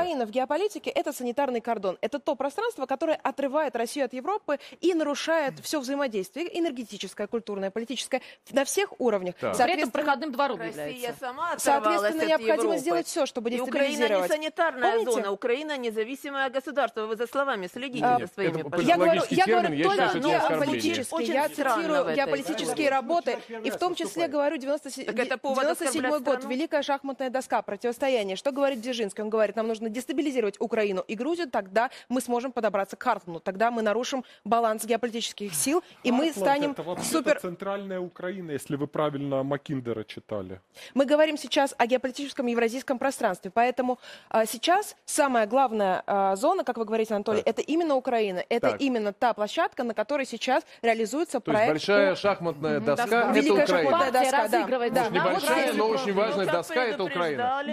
Украина в геополитике — это санитарный кордон. Это то пространство, которое отрывает Россию от Европы и нарушает все взаимодействие энергетическое, культурное, политическое на всех уровнях. При этом проходным двором Россия является. сама оторвалась Соответственно, от необходимо Европы. сделать все, чтобы И Украина не дестабилизировать. санитарная Помните? зона, Украина независимое государство. Вы за словами следите за своими это Я говорю политический термин, я только считаю, что это оскорбление. геополитические. Очень Я странно в цитирую этой геополитические истории. работы, и в том числе говорю 97 год, Великая шахматная доска, противостояние. Что говорит Дзержинский? Он говорит, нам нужно дестабилизировать Украину и Грузию, тогда мы сможем подобраться к Хартману, тогда мы нарушим баланс геополитических сил, и мы станем Это вообще-то супер... центральная Украина, если вы правильно Маккиндера читали. Мы говорим сейчас о геополитическом евразийском пространстве, поэтому сейчас самая главная зона, как вы говорите, Анатолий, это именно Украина. Это именно та площадка, на которой сейчас реализуется То есть проект. большая шахматная доска — это Великая Украина. шахматная доска, да. разыгрывает. Да. Небольшая, но очень важная Ну, как доска — это Украина. предупреждали,